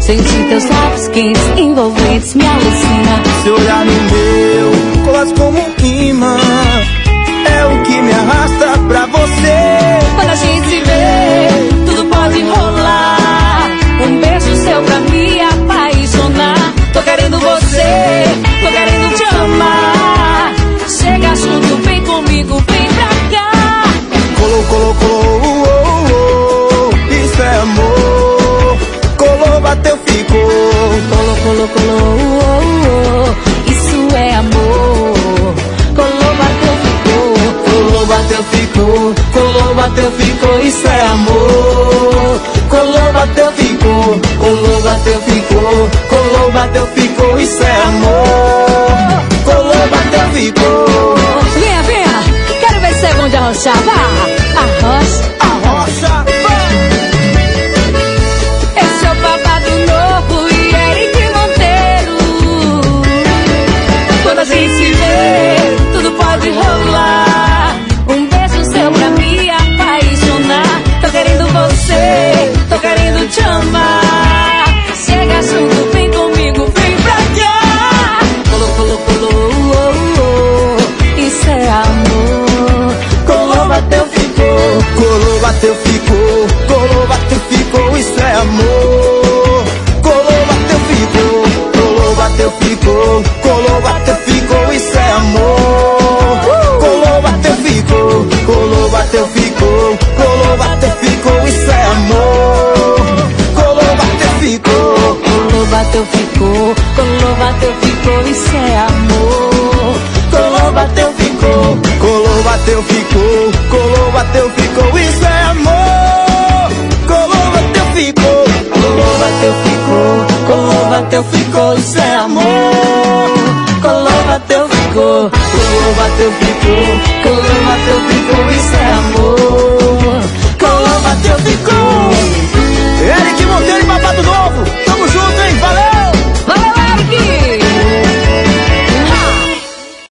Sentir teus lábios quentes, envolventes, me alucina. Se olhar no meu, colas como um imã, é o que me arrasta pra você. Quando a gente se vê, tudo pode rolar. Um beijo seu pra me apaixonar. Tô querendo você, tô querendo te amar. Chega junto, vem comigo, vem pra cá. Colou, colou, colou, oh, oh, oh, isso é amor. Colou, bateu, ficou. Colou, colou, colou, oh, oh, isso é amor. Colou, bateu, ficou. Colou, bateu, ficou. Colou, bateu, ficou, isso é amor. Colou, bateu, ficou. Colou, bateu, ficou. Colou, bateu, ficou, isso é amor. Colou, bateu, ficou. Venha, venha, quero ver se é bom de arrochar. Vá, arrocha, arrocha, esse é o babado novo e Eric Monteiro. Quando a gente se vê, tudo pode rolar. Um beijo seu pra me apaixonar. Tô querendo você, tô querendo te amar. Chega junto, vem comigo, vem pra cá. Colou, colou, colou, oh, oh, isso é amor. Colou, bateu, ficou. Colou, bateu, ficou. Colou, bateu, ficou, isso é amor. Colou, bateu, ficou. Colou, bateu, ficou. Colou, bateu, ficou, isso é amor. Colou, bateu, ficou. Colou, bateu, ficou. Colou, bateu, ficou, isso é amor. Colou, bateu, ficou. Colou, bateu, ficou. Colou, bateu, ficou, isso é amor. Colou, bateu, ficou. Colou, bateu, ficou. Colou, bateu, ficou, isso é amor. Colou, bateu, ficou. Colou, bateu, ficou. Colou, bateu, ficou, isso é amor. Colou, bateu, ficou. Colou, bateu, ficou. Colou, bateu, ficou, isso é amor.